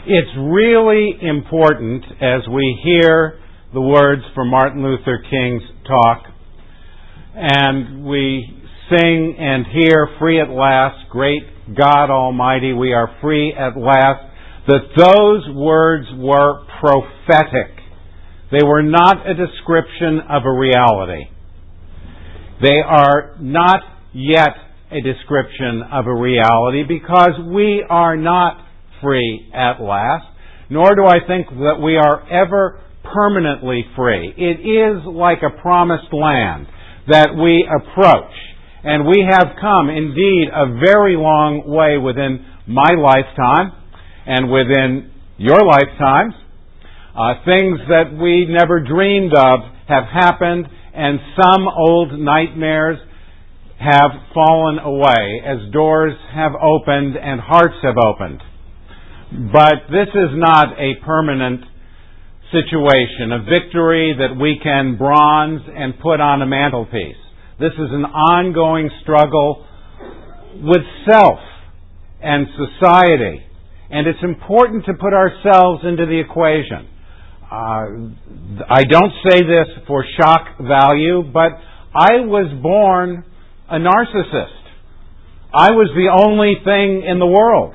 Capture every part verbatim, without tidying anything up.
It's really important as we hear the words from Martin Luther King's talk, and we sing and hear, "Free at last, great God Almighty, we are free at last," that those words were prophetic. They were not a description of a reality. They are not yet a description of a reality because we are not free at last, nor do I think that we are ever permanently free. It is like a promised land that we approach, and we have come indeed a very long way within my lifetime and within your lifetimes. Uh, things that we never dreamed of have happened, and some old nightmares have fallen away as doors have opened and hearts have opened. But this is not a permanent situation, a victory that we can bronze and put on a mantelpiece. This is an ongoing struggle with self and society, and it's important to put ourselves into the equation. Uh, I don't say this for shock value, but I was born a narcissist. I was the only thing in the world.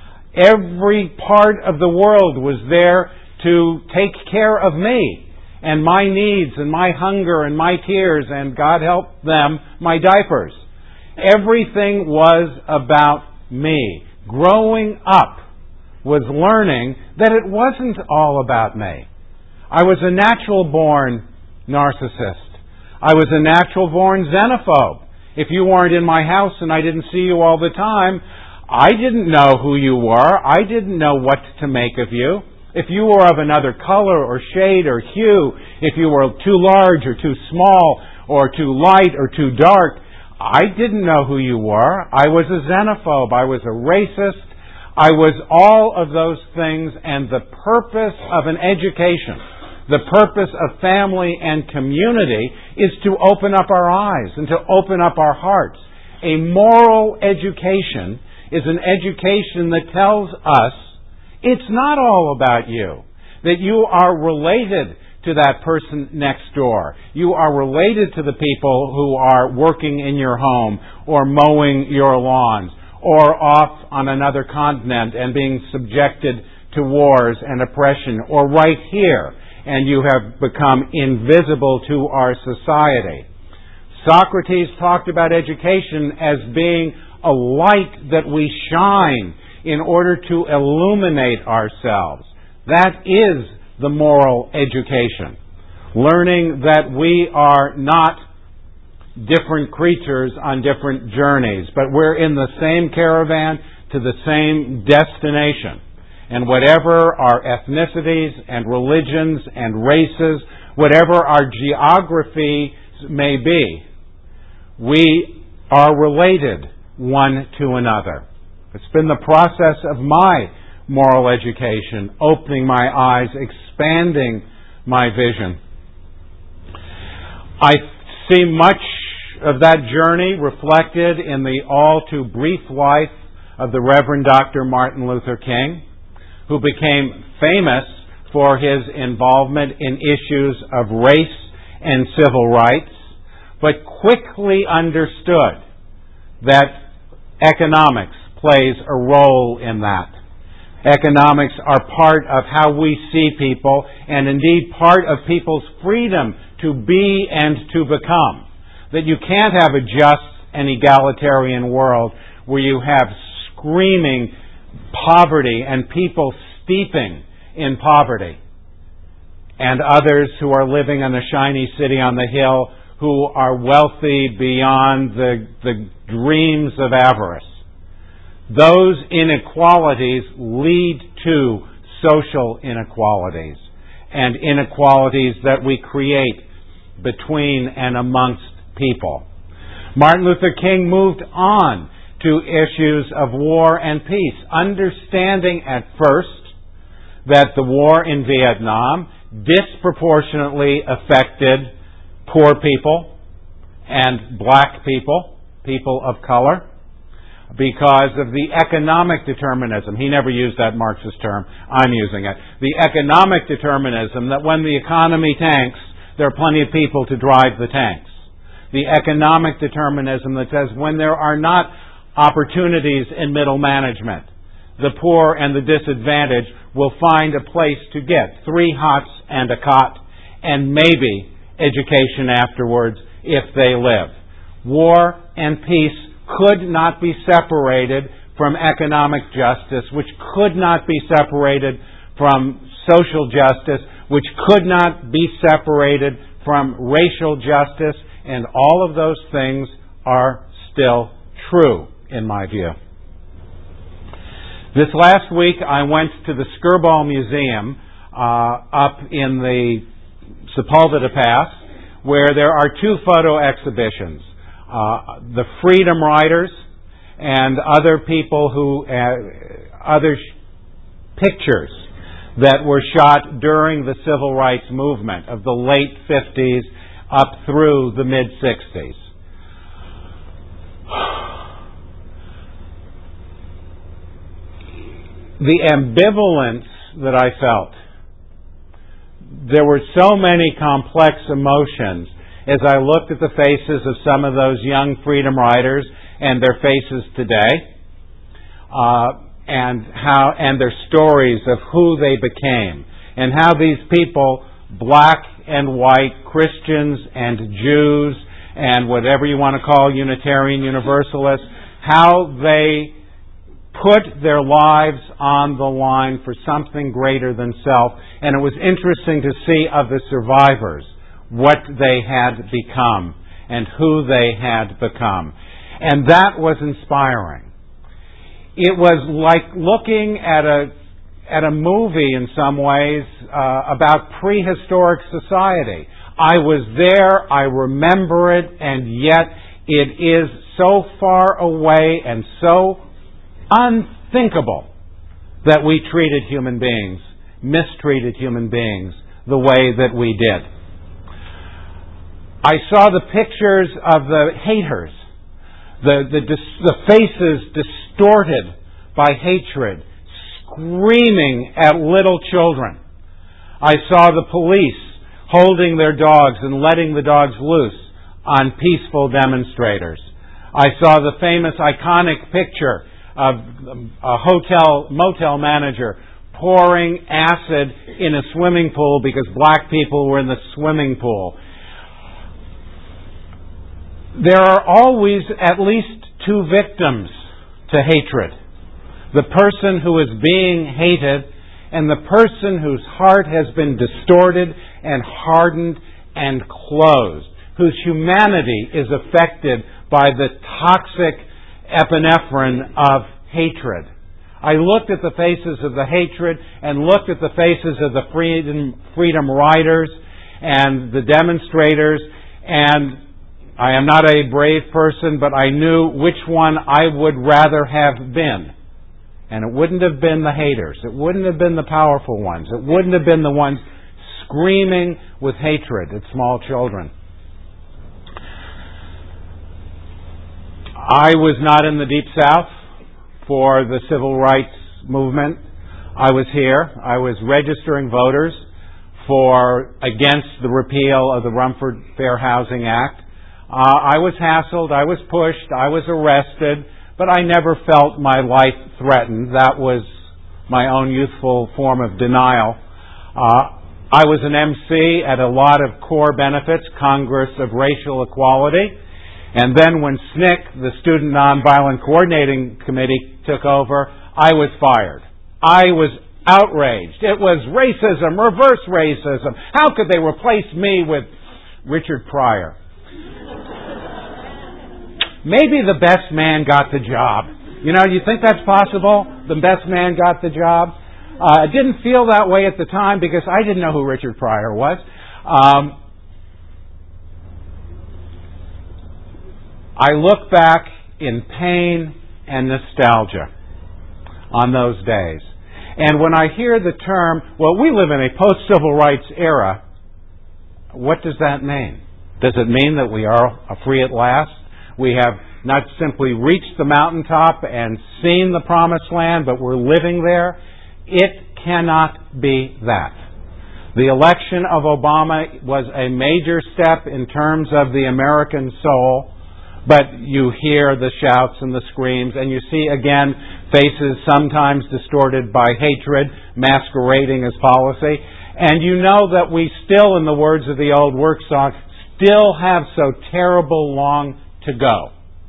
Every part of the world was there to take care of me and my needs and my hunger and my tears and, God help them, my diapers. Everything was about me. Growing up was learning that it wasn't all about me. I was a natural-born narcissist. I was a natural-born xenophobe. If you weren't in my house and I didn't see you all the time, I didn't know who you were. I didn't know what to make of you. If you were of another color or shade or hue, if you were too large or too small or too light or too dark, I didn't know who you were. I was a xenophobe. I was a racist. I was all of those things, and the purpose of an education, the purpose of family and community, is to open up our eyes and to open up our hearts. A moral education is an education that tells us it's not all about you, that you are related to that person next door. You are related to the people who are working in your home or mowing your lawns or off on another continent and being subjected to wars and oppression, or right here, and you have become invisible to our society. Socrates talked about education as being a light that we shine in order to illuminate ourselves. That is the moral education. Learning that we are not different creatures on different journeys, but we're in the same caravan to the same destination. And whatever our ethnicities and religions and races, whatever our geography may be, we are related one to another. It's been the process of my moral education, opening my eyes, expanding my vision. I see much of that journey reflected in the all too brief life of the Reverend Doctor Martin Luther King, who became famous for his involvement in issues of race and civil rights, but quickly understood that economics plays a role in that. Economics are part of how we see people, and indeed part of people's freedom to be and to become. That you can't have a just and egalitarian world where you have screaming poverty and people steeping in poverty, and others who are living in a shiny city on the hill who are wealthy beyond the, the dreams of avarice. Those inequalities lead to social inequalities and inequalities that we create between and amongst people. Martin Luther King moved on to issues of war and peace, understanding at first that the war in Vietnam disproportionately affected poor people and black people, people of color. because of the economic determinism. He never used that Marxist term. I'm using it. The economic determinism that when the economy tanks, there are plenty of people to drive the tanks. The economic determinism that says when there are not opportunities in middle management, the poor and the disadvantaged will find a place to get three hots and a cot and maybe education afterwards if they live. War and peace could not be separated from economic justice, which could not be separated from social justice, which could not be separated from racial justice, and all of those things are still true, in my view. This last week I went to the Skirball Museum uh, up in the Sepulveda Pass, where there are two photo exhibitions. Uh, the Freedom Riders and other people who, uh, other sh- pictures that were shot during the civil rights movement of the late fifties up through the mid-sixties. The ambivalence that I felt, there were so many complex emotions as I looked at the faces of some of those young freedom riders and their faces today, uh, and how and their stories of who they became, and how these people, black and white, Christians and Jews, and whatever you want to call Unitarian Universalists, how they put their lives on the line for something greater than self. And it was interesting to see of the survivors what they had become and who they had become. And that was inspiring. It was like looking at a at a movie in some ways uh, about prehistoric society. I was there, I remember it, and yet it is so far away and so unthinkable that we treated human beings, mistreated human beings the way that we did. I saw the pictures of the haters, the, the, the faces distorted by hatred, screaming at little children. I saw the police holding their dogs and letting the dogs loose on peaceful demonstrators. I saw the famous iconic picture of a hotel motel manager pouring acid in a swimming pool because black people were in the swimming pool. There are always at least two victims to hatred. The person who is being hated and the person whose heart has been distorted and hardened and closed, whose humanity is affected by the toxic epinephrine of hatred. I looked at the faces of the hatred and looked at the faces of the freedom, freedom riders and the demonstrators, and I am not a brave person, but I knew which one I would rather have been. And it wouldn't have been the haters. It wouldn't have been the powerful ones. It wouldn't have been the ones screaming with hatred at small children. I was not in the Deep South for the civil rights movement. I was here. I was registering voters for against the repeal of the Rumford Fair Housing Act. Uh, I was hassled. I was pushed. I was arrested. But I never felt my life threatened. That was my own youthful form of denial. Uh, I was an M C at a lot of core benefits, Congress of Racial Equality. And then when S N C C, the Student Nonviolent Coordinating Committee, took over, I was fired. I was outraged. It was racism, reverse racism. How could they replace me with Richard Pryor? Maybe the best man got the job. You know, do you think that's possible? The best man got the job? Uh, it didn't feel that way at the time because I didn't know who Richard Pryor was. Um, I look back in pain and nostalgia on those days. And when I hear the term, well, we live in a post-civil rights era, what does that mean? Does it mean that we are free at last? We have not simply reached the mountaintop and seen the promised land, but we're living there. It cannot be that. The election of Obama was a major step in terms of the American soul, but you hear the shouts and the screams, and you see again faces sometimes distorted by hatred, masquerading as policy. And you know that we still, in the words of the old work song, still have so terrible long to go.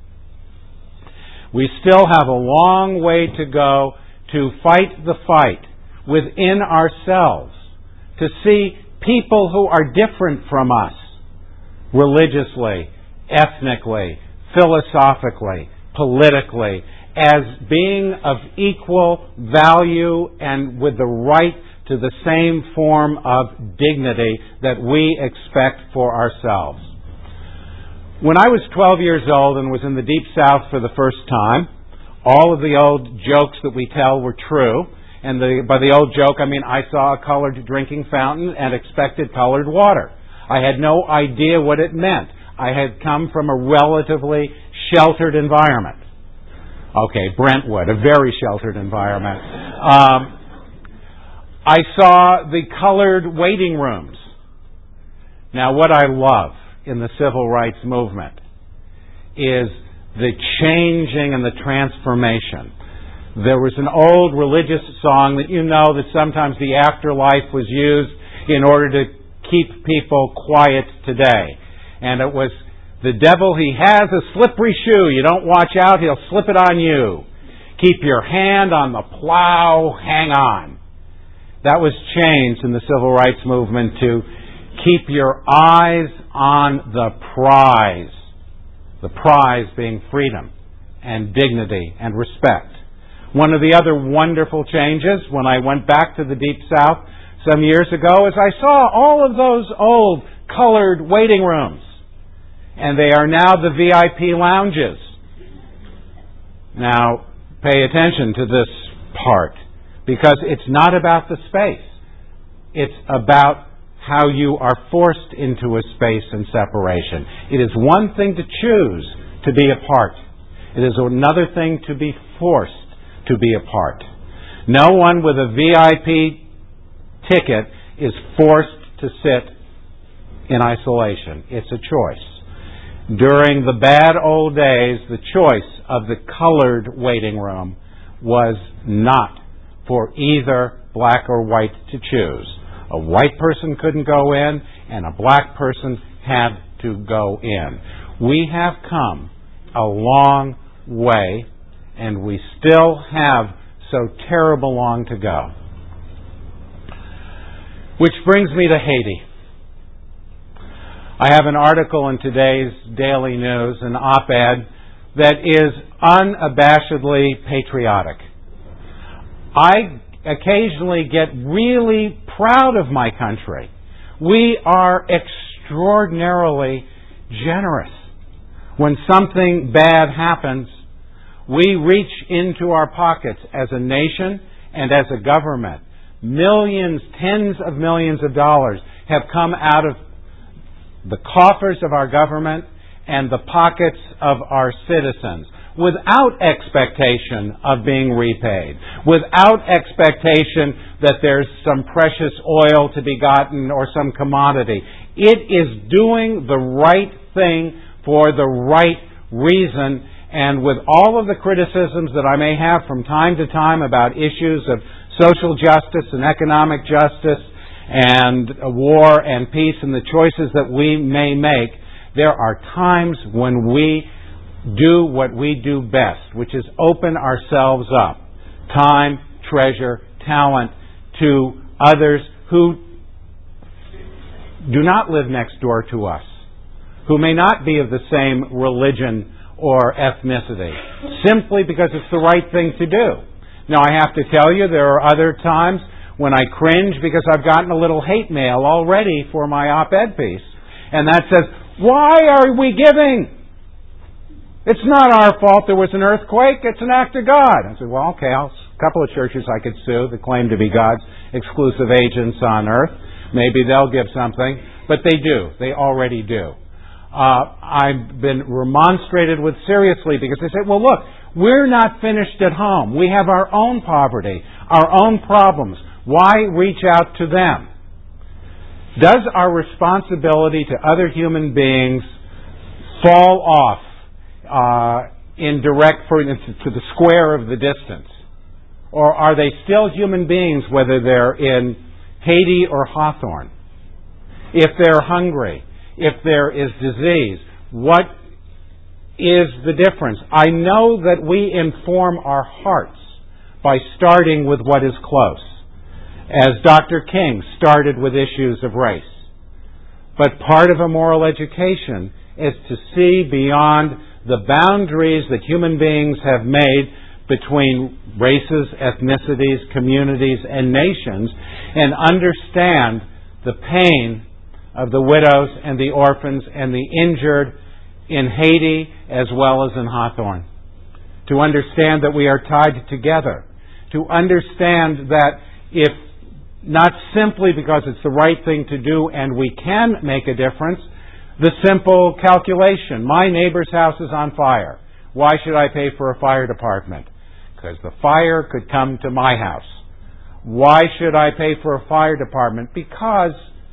We still have a long way to go to fight the fight within ourselves, to see people who are different from us, religiously, ethnically, philosophically, politically, as being of equal value and with the right to the same form of dignity that we expect for ourselves. When I was twelve years old and was in the Deep South for the first time, all of the old jokes that we tell were true. And the, by the old joke, I mean I saw a colored drinking fountain and expected colored water. I had no idea what it meant. I had come from a relatively sheltered environment. Okay, Brentwood, a very sheltered environment. Um, I saw the colored waiting rooms. Now, what I love in the civil rights movement is the changing and the transformation. There was an old religious song that you know that sometimes the afterlife was used in order to keep people quiet today. And it was, the devil, he has a slippery shoe. You don't watch out, he'll slip it on you. Keep your hand on the plow, hang on. That was changed in the civil rights movement to keep your eyes on the prize. The prize being freedom and dignity and respect. One of the other wonderful changes when I went back to the Deep South some years ago is I saw all of those old colored waiting rooms. And they are now the V I P lounges. Now, pay attention to this part, because it's not about the space. It's about how you are forced into a space and separation. It is one thing to choose to be apart. It is another thing to be forced to be apart. No one with a V I P ticket is forced to sit in isolation. It's a choice. During the bad old days, the choice of the colored waiting room was not for either black or white to choose. A white person couldn't go in, and a black person had to go in. We have come a long way, and we still have so terrible long to go. Which brings me to Haiti. I have an article in today's Daily News, an op-ed, that is unabashedly patriotic. I occasionally get really proud of my country. We are extraordinarily generous. When something bad happens, we reach into our pockets as a nation and as a government. Millions, tens of millions of dollars have come out of the coffers of our government and the pockets of our citizens without expectation of being repaid, without expectation that there's some precious oil to be gotten or some commodity. It is doing the right thing for the right reason, and with all of the criticisms that I may have from time to time about issues of social justice and economic justice and war and peace and the choices that we may make, there are times when we do what we do best, which is open ourselves up, time, treasure, talent, to others who do not live next door to us, who may not be of the same religion or ethnicity, simply because it's the right thing to do. Now, I have to tell you, there are other times when I cringe because I've gotten a little hate mail already for my op-ed piece. And that says, why are we giving? It's not our fault there was an earthquake. It's an act of God. I said, well, okay, I'll, a couple of churches I could sue that claim to be God's exclusive agents on earth. Maybe they'll give something. But they do. They already do. uh, I've been remonstrated with seriously because they say, well, look, we're not finished at home. We have our own poverty, our own problems. Why reach out to them? Does our responsibility to other human beings fall off uh, in direct, for instance, to the square of the distance? Or are they still human beings, whether they're in Haiti or Hawthorne? If they're hungry, if there is disease, what is the difference? I know that we inform our hearts by starting with what is close, as Doctor King started with issues of race. But part of a moral education is to see beyond the boundaries that human beings have made between races, ethnicities, communities, and nations, and understand the pain of the widows and the orphans and the injured in Haiti as well as in Hawthorne. To understand that we are tied together. To understand that if not simply because it's the right thing to do and we can make a difference, the simple calculation, my neighbor's house is on fire. Why should I pay for a fire department? Because the fire could come to my house. Why should I pay for a fire department? Because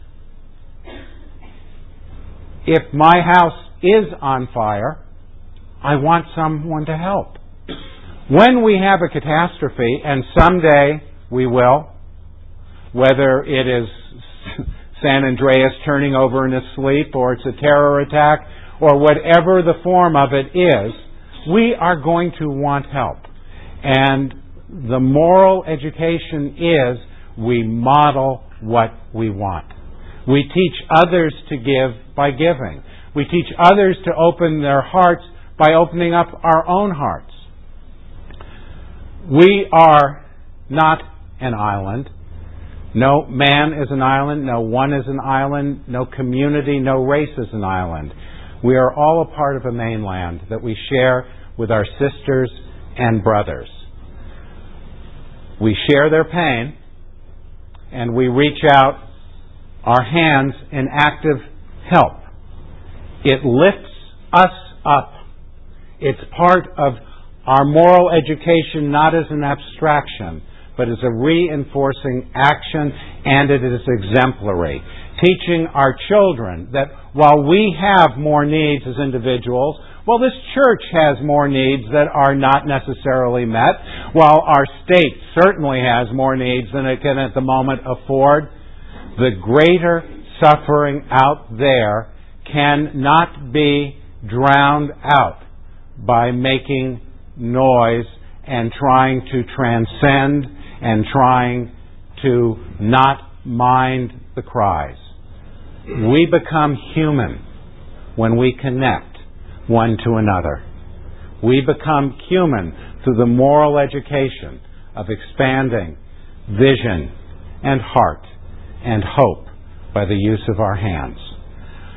if my house is on fire, I want someone to help. When we have a catastrophe, and someday we will, whether it is San Andreas turning over in his sleep, or it's a terror attack, or whatever the form of it is, we are going to want help. And the moral education is we model what we want. We teach others to give by giving. We teach others to open their hearts by opening up our own hearts. We are not an island. No man is an island. No one is an island. No community, no race is an island. We are all a part of a mainland that we share with our sisters and brothers. We share their pain, and we reach out our hands in active help. It lifts us up. It's part of our moral education, not as an abstraction, but as a reinforcing action, and it is exemplary. Teaching our children that while we have more needs as individuals, well, this church has more needs that are not necessarily met, while our state certainly has more needs than it can at the moment afford. The greater suffering out there cannot be drowned out by making noise and trying to transcend and trying to not mind the cries. We become human when we connect one to another. We become human through the moral education of expanding vision and heart and hope by the use of our hands.